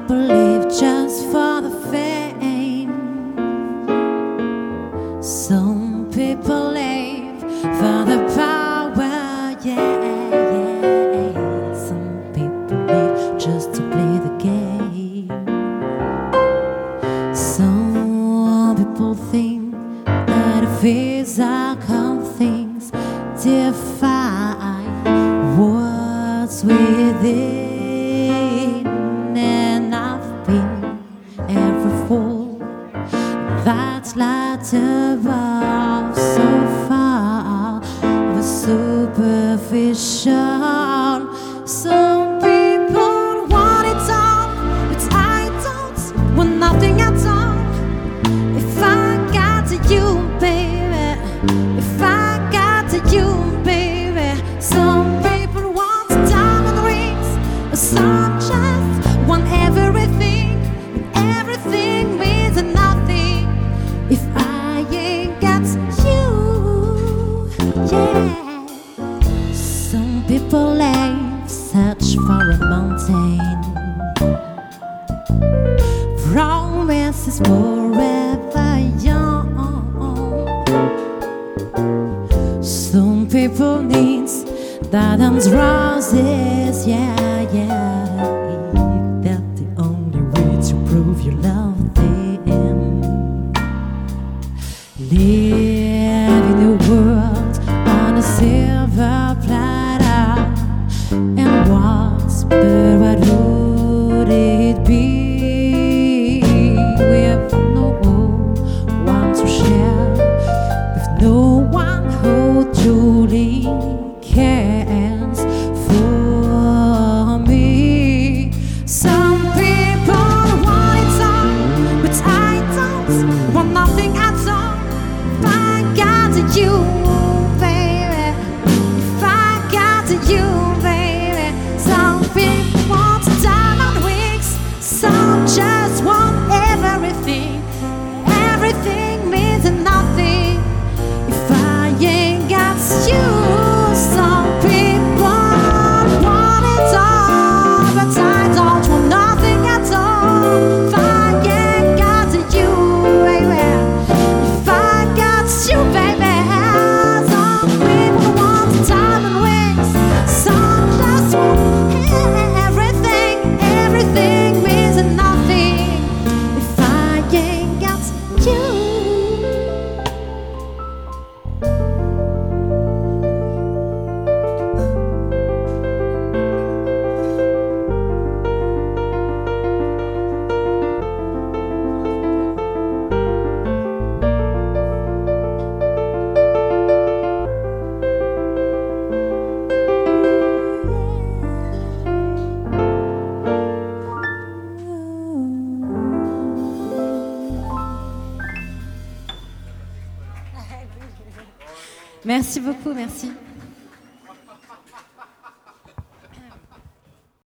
people live just for the fame. Some people live for the power, yeah. Some people live just to play the game. Some people think that physical things define what's within, and I've been every fool that's light above, so far of a superficial. Some people want it all, but I don't want nothing at all. If I got to you, baby, if I got to you, baby. Some people want diamond rings, but some just want everything, and everything means nothing if I ain't got you, yeah. Some people live search for a mountain, promises forever young. Some people need Adam's roses, yeah. That's the only way to prove you love them. Live in the world on a silver platter, and what would it be with no one to share, with no one who truly cares for me? Some people want it all, but I don't want nothing at all. If I got to you, baby, if I got to you, baby. Some people want diamond rings, some just want everything. Everything means nothing if I ain't got you. Some people want it all, but I don't want nothing at all. If I ain't got you, baby, if I got you, baby. Some people want diamond rings, some just want everything. Everything means nothing if I ain't got you. Merci beaucoup, merci.